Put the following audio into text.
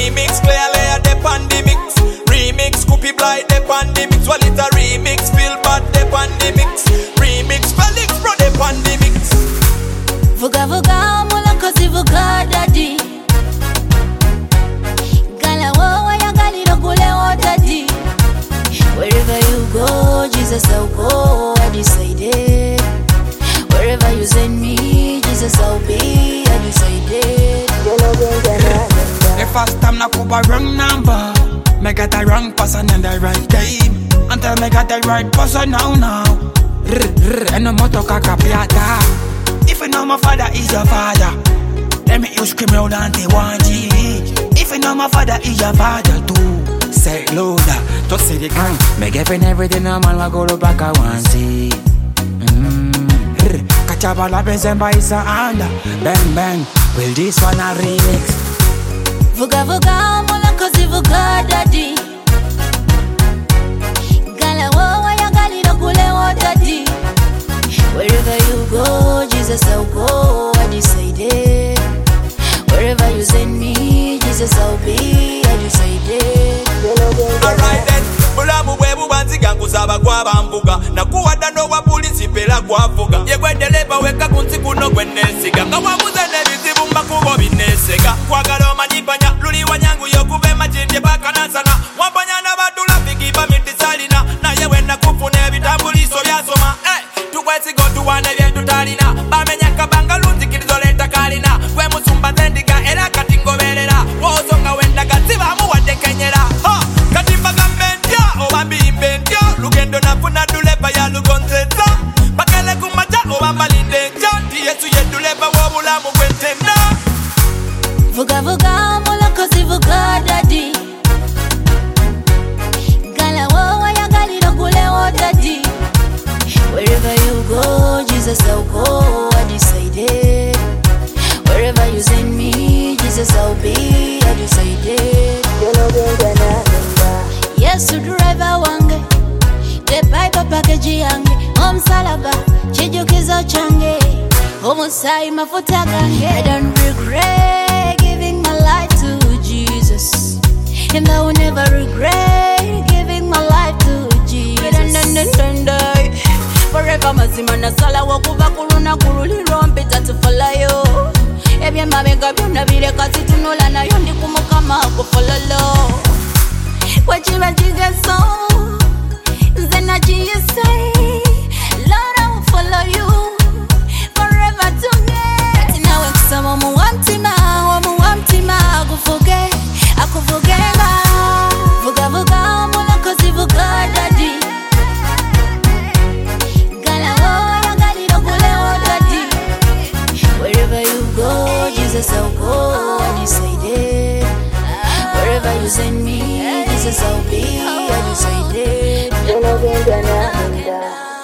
Remix, clearly a the pandemic. Remix, Scoopy Blight the pandemic. Well, it's a remix, feel bad the pandemic. Remix, Felix bro the pandemic. Vuga vuga mula kosi vuga daddy. Gala wowa ya gali rogule wo daddy. Wherever you go, Jesus I'll go, I decided. Wherever you send me, Jesus I'll be, I decided. The first time na kuba wrong number, me get the wrong person in the right time. Until me get the right person now. And no moto kakapiata. If you know my father is your father, let me you scream out until 1G. If you know my father is your father too, say it louder, just say the gang. Me giving everything a man wa go look back I want see. Kachabala bezemba is a under. Bang bang, will this one a remix? Vuga vuga mula kosi vuga daddy. Gala wowa ya gali rogule wo daddy. Wherever you go, Jesus I'll go, I decided. Wherever you send me, Jesus I'll be, I decided. Alright then, mulamu webu banziga nkusaba kwa bambuga. Nakuwada no wa polisi pela kwa fuga. Yegwe dereva weka kunzi kuno kwenesiga. Kawamuze nebizibu mbakubo binesega. Kwa galo manipanya, luli wanyangu yokuve majinde baka nansana. Wampanya na badula fikiba mitisalina. Na yewe na kufune vitambuliso vyasoma. Tukwesi go tuwane vyentu talina. Bamenya kabanga lunzi kilizoleta kalina. Kwe musumba zendiga era katingo verera. Wozonga wenda gaziba muwade kenyera. Katimba gambentya, oba bimbentya. Lugendo nafuna dulepa ya lugonzeza. Bakele kumacha, oba malindenja. Yesu yedulepa wobulamu kwentenda. Vuga vuga mula kosi vuga daddy. Gala wowa ya gali rogule wo daddy. Wherever you go, Jesus I'll go, I decided. Wherever you send me, Jesus I'll be, I decided. Yesu driver wange, the Bible package yange. Omsalaba, chijukizo change. Omusai mafuta gange. I don't regret giving my life to Jesus, and I will never regret giving my life to Jesus. Forever mazima na sala wakuva kuluna kululiro mpita tufalayo. Ebye mabega byonna bireka situnola nayo ndi kumukama kufololo. Wachiba chigeso, nze nakiyise. Lord I will follow you forever to me. Kati nawe kusama omuwamtima akufuge, akufugenga. Vuga vuga mula kosi vuga daddy. Wherever you go, Jesus I'll go, I decided. Wherever you send me, Jesus I'll be, I decided.